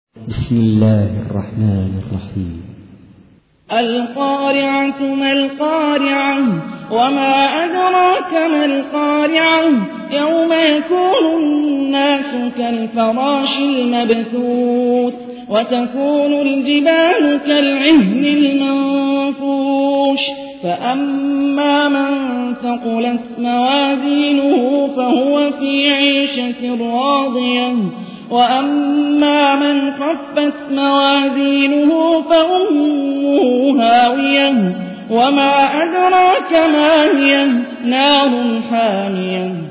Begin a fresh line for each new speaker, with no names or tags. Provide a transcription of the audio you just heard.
بسم الله الرحمن الرحيم.
القارعة ما القارعة وما أدراك ما القارعة يوم يكون الناس كالفراش المبثوث وتكون الجبال كالعهن المنفوش فأما من ثقلت موازينه فهو في عيشة راضية وأما من خفت موازينه فأمه هاوية وما أدراك ما هي نار حامية